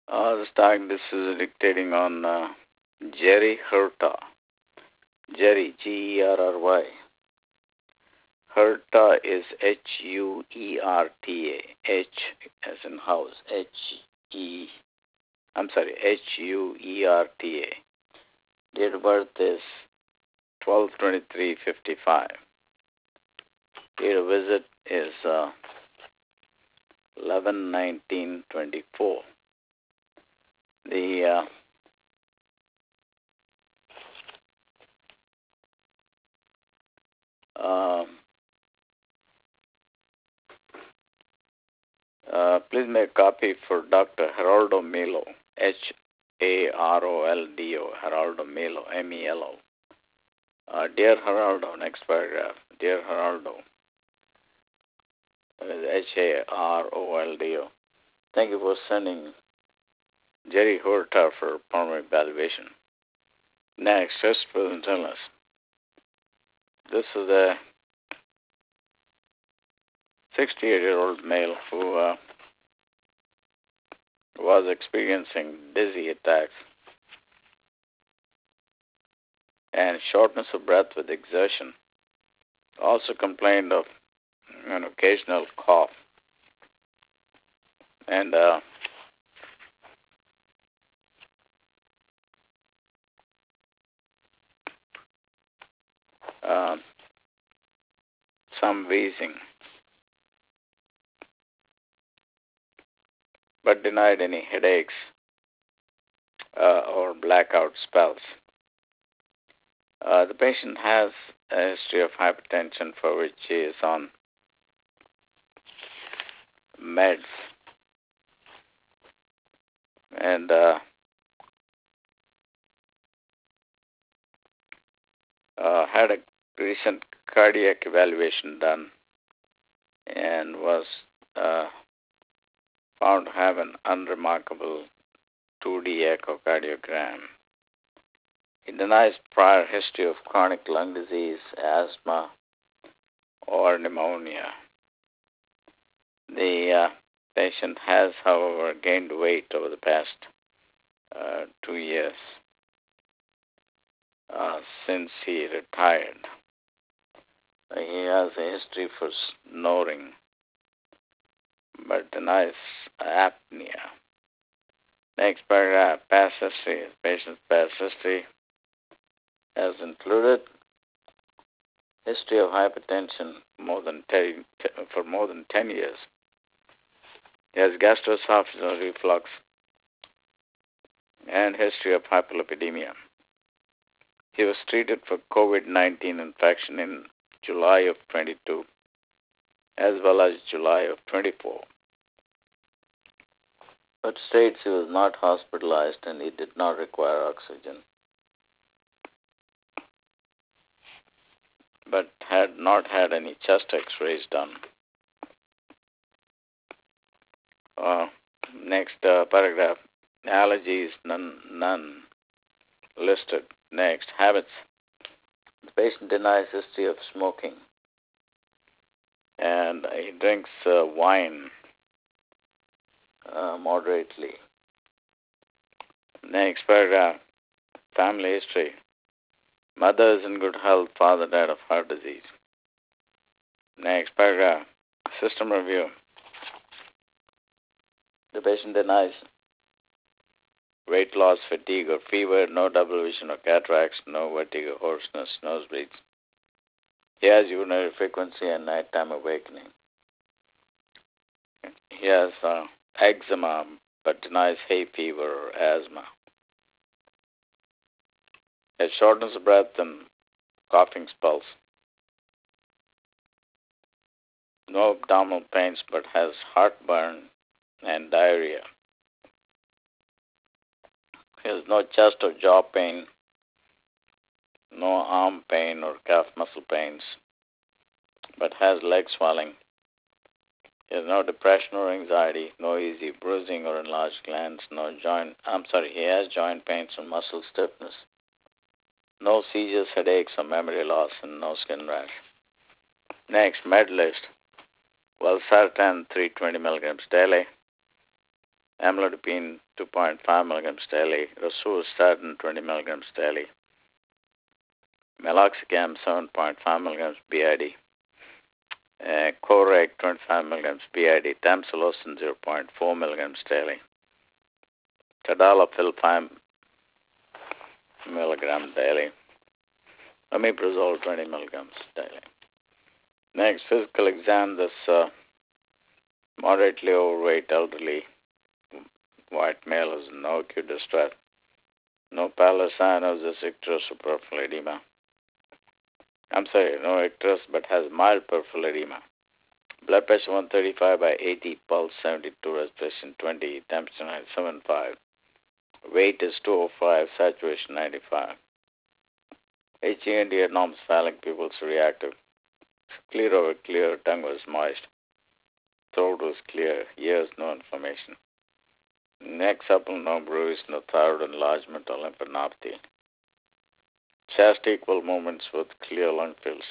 This is dictating on Jerry Herta. Jerry, Gerry. Herta is Huerta. H as in house. Huerta. Date of birth is 12/23/55. Date of visit is 11/19/24. The please make a copy for Dr. Geraldo Melo, Haroldo, Geraldo Melo, Melo. Dear Geraldo, next paragraph. Dear Geraldo, Haroldo. Thank you for sending Jerry Herta for primary evaluation. Next, test present illness. This is a 68-year-old male who was experiencing dizzy attacks and shortness of breath with exertion. Also complained of an occasional cough and some wheezing, but denied any headaches or blackout spells. The patient has a history of hypertension for which he is on meds and had a recent cardiac evaluation done and was found to have an unremarkable 2D echocardiogram. He denies prior history of chronic lung disease, asthma, or pneumonia. The patient has, however, gained weight over the past 2 years since he retired. He has a history for snoring, but denies apnea. Next paragraph, past history. The patient's past history has included history of hypertension for more than 10 years. He has gastroesophageal reflux and history of hyperlipidemia. He was treated for COVID-19 infection in July of 22 as well as July of 24. But states he was not hospitalized and he did not require oxygen, but had not had any chest x-rays done. Next paragraph, allergies, none listed. Next, habits. The patient denies history of smoking and he drinks wine moderately. Next paragraph, family history. Mother is in good health, father died of heart disease. Next paragraph, system review. The patient denies weight loss, fatigue, or fever, no double vision or cataracts, no vertigo, hoarseness, nosebleeds. He has urinary frequency and nighttime awakening. He has eczema, but denies hay fever or asthma. He has shortness of breath and coughing spells. No abdominal pains, but has heartburn and diarrhea. He has no chest or jaw pain, no arm pain or calf muscle pains, but has leg swelling. He has no depression or anxiety, no easy bruising or enlarged glands, he has joint pains and muscle stiffness, no seizures, headaches, or memory loss, and no skin rash. Next, med list. Valsartan 320 milligrams daily. amlodipine 2.5 milligrams daily, rosuvastatin 20 milligrams daily, meloxicam 7.5 milligrams BID, Coreg 25 milligrams BID, tamsulosin 0.4 milligrams daily, tadalafil 5 milligrams daily, omeprazole 20 milligrams daily. Next, physical exam. This moderately overweight elderly white male has no acute distress, no pallor, cyanosis, icterus, or peripheral edema. I'm sorry, no icterus, but has mild peripheral edema. Blood pressure 135 by 80, pulse 72, respiration 20, temperature 975. Weight is 205, saturation 95. HEND abnormal, phallic pupils reactive. Clear over clear, tongue was moist. Throat was clear, ears no inflammation. Neck supple, no bruise, no thyroid enlargement or lymphadenopathy. Chest equal movements with clear lung fills.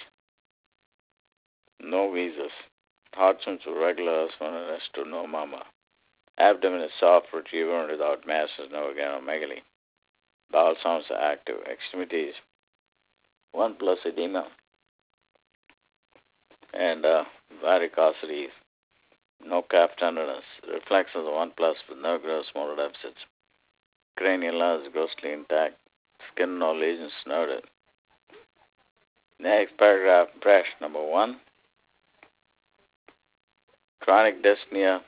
No wheezes. Heart sounds regular as one as to no murmur. Abdomen is soft, retriever without masses, no organomegaly. Bowel sounds are active. Extremities 1 plus edema and varicosities. No calf tenderness. Reflexes 1 plus with no gross motor deficits. Cranial nerves grossly intact. Skin no lesions noted. Next paragraph, fresh. Number 1. Chronic dyspnea.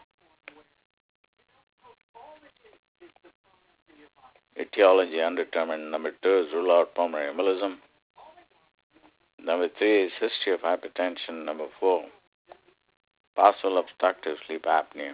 Etiology undetermined. Number 2 is rule out pulmonary embolism. Number 3 is history of hypertension. Number 4, possible obstructive sleep apnea.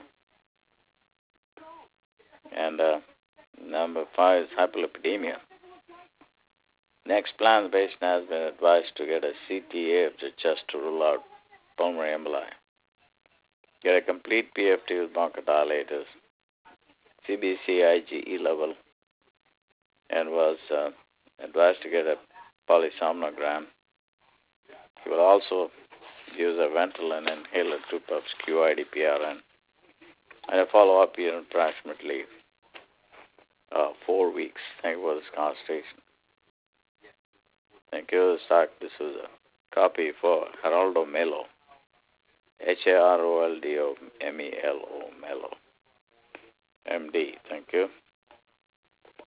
And number 5 is hyperlipidemia. Next plan, the patient has been advised to get a CTA of the chest to rule out pulmonary emboli. Get a complete PFT with bronchodilators, CBC IgE level, and was advised to get a polysomnogram. He will also use a Ventolin inhaler, 2 puffs, QID PRN, and a follow-up here in approximately 4 weeks. Thank you for this consultation. Thank you. This was a copy for Geraldo Melo, Haroldo Melo, MD. Thank you.